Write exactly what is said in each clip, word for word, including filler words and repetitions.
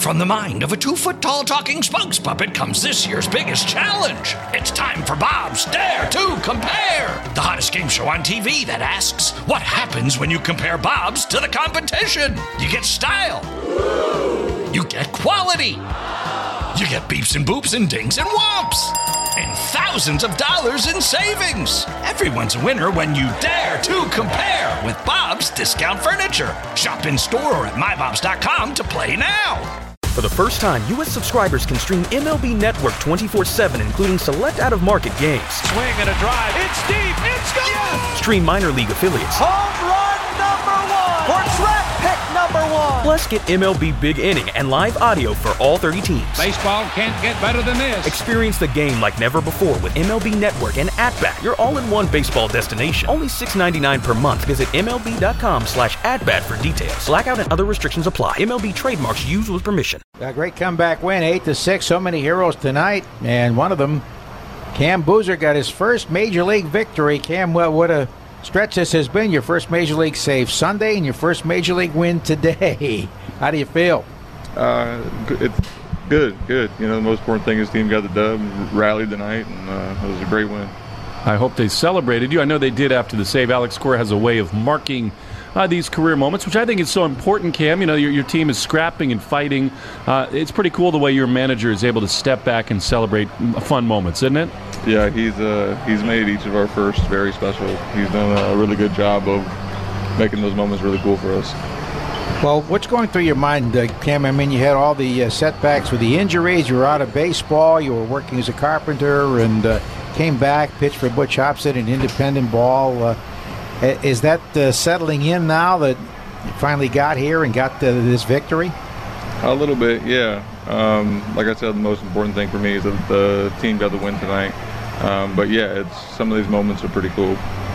From the mind of a two-foot-tall talking spokes puppet comes this year's biggest challenge. It's time for Bob's Dare to Compare, the hottest game show on T V that asks, what happens when you compare Bobs to the competition? You get style. You get quality. You get beeps and boops and dings and whomps. And thousands of dollars in savings. Everyone's a winner when you dare to compare with Bob's Discount Furniture. Shop in store or at my bobs dot com to play now. For the first time, U S subscribers can stream M L B Network twenty-four seven, including select out-of-market games. Swing and a drive. It's deep. It's gone. Yes! Stream minor league affiliates. Home run number one. Or draft pick number one. Plus, get M L B Big Inning and live audio for all thirty teams. Baseball can't get better than this. Experience the game like never before with M L B Network and At-Bat, your all-in-one baseball destination. Only six dollars and ninety-nine cents per month. Visit M L B dot com slash at-bat for details. Blackout and other restrictions apply. M L B trademarks used with permission. A great comeback win, eight to six. So many heroes tonight, and one of them, Cam Boozer, got his first Major League victory. Cam, what, what a stretch this has been. Your first Major League save Sunday and your first Major League win today. How do you feel? Uh, it's good, good. You know, the most important thing is the team got the dub, rallied tonight, and uh, it was a great win. I hope they celebrated you. I know they did after the save. Alex Cora has a way of marking Uh, these career moments, which I think is so important, Cam. You know, your, your team is scrapping and fighting. Uh, it's pretty cool the way your manager is able to step back and celebrate fun moments, isn't it? Yeah, he's uh, he's made each of our firsts very special. He's done a really good job of making those moments really cool for us. Well, what's going through your mind, uh, Cam? I mean, you had all the uh, setbacks with the injuries. You were out of baseball. You were working as a carpenter and uh, came back, pitched for Butch Hobson in independent ball. Uh, Is that uh, settling in now that you finally got here and got the, this victory? A little bit, yeah. Um, like I said, the most important thing for me is that the team got the win tonight. Um, but yeah, it's some of these moments are pretty cool.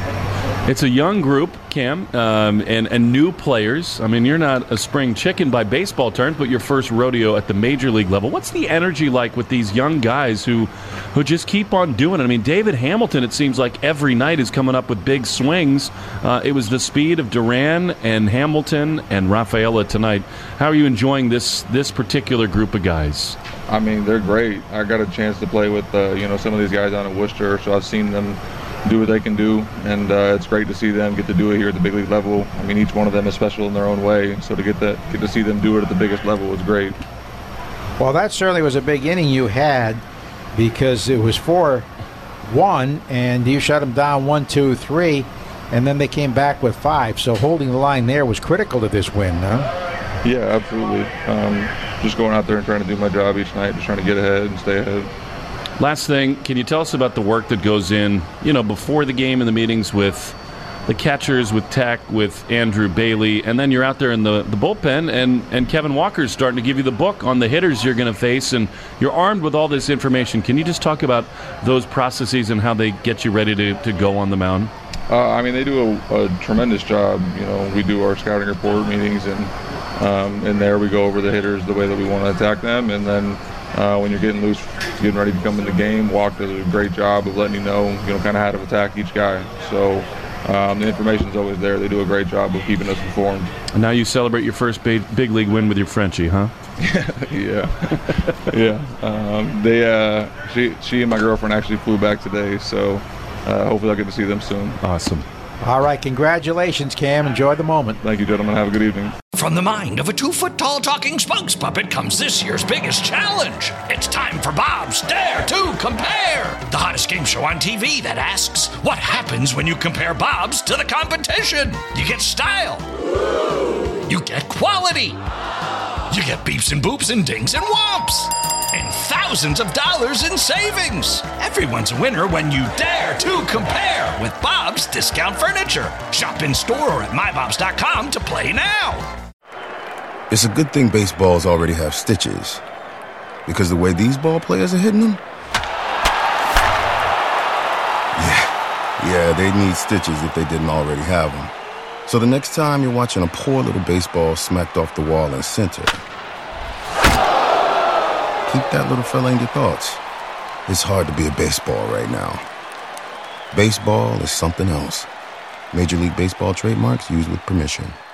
It's a young group, Cam, um, and, and new players. I mean, you're not a spring chicken by baseball terms, but your first rodeo at the major league level. What's the energy like with these young guys who who just keep on doing it? I mean, David Hamilton, it seems like every night is coming up with big swings. Uh, it was the speed of Duran and Hamilton and Rafaela tonight. How are you enjoying this this particular group of guys? I mean, they're great. I got a chance to play with uh, you know some of these guys down in Worcester, so I've seen them do what they can do, and uh, it's great to see them get to do it here at the big league level. I mean, each one of them is special in their own way, so to get that get to see them do it at the biggest level is great. Well, that certainly was a big inning you had, because it was four one, and you shut them down one, two, three, and then they came back with five. So holding the line there was critical to this win, huh? Yeah, absolutely. Um, just going out there and trying to do my job each night, just trying to get ahead and stay ahead. Last thing, can you tell us about the work that goes in, you know, before the game and the meetings with the catchers, with Tech, with Andrew Bailey, and then you're out there in the, the bullpen, and, and Kevin Walker's starting to give you the book on the hitters you're going to face, and you're armed with all this information. Can you just talk about those processes and how they get you ready to, to go on the mound? Uh, I mean, they do a, a tremendous job. You know, we do our scouting report meetings, and um, in there we go over the hitters, the way that we want to attack them, and then Uh, when you're getting loose, getting ready to come in the game, Walk does a great job of letting you know, you know, kind of how to attack each guy. So um, the information's always there. They do a great job of keeping us informed. And now you celebrate your first big, big league win with your Frenchie, huh? yeah, yeah. Um, they, uh, she, she and my girlfriend actually flew back today, so uh, hopefully I'll get to see them soon. Awesome. All right, congratulations, Cam. Enjoy the moment. Thank you, gentlemen. Have a good evening. From the mind of a two-foot-tall talking spokes puppet comes this year's biggest challenge. It's time for Bob's Dare to Compare, the hottest game show on T V that asks, what happens when you compare Bobs to the competition? You get style. You get quality. You get beeps and boops and dings and whomps. And thousands of dollars in savings. Everyone's a winner when you dare to compare with Bob's Discount Furniture. Shop in store or at my bobs dot com to play now. It's a good thing baseballs already have stitches, because the way these ball players are hitting them, yeah, yeah, they need stitches if they didn't already have them. So the next time you're watching a poor little baseball smacked off the wall in center, keep that little fella in your thoughts. It's hard to be a baseball right now. Baseball is something else. Major League Baseball trademarks used with permission.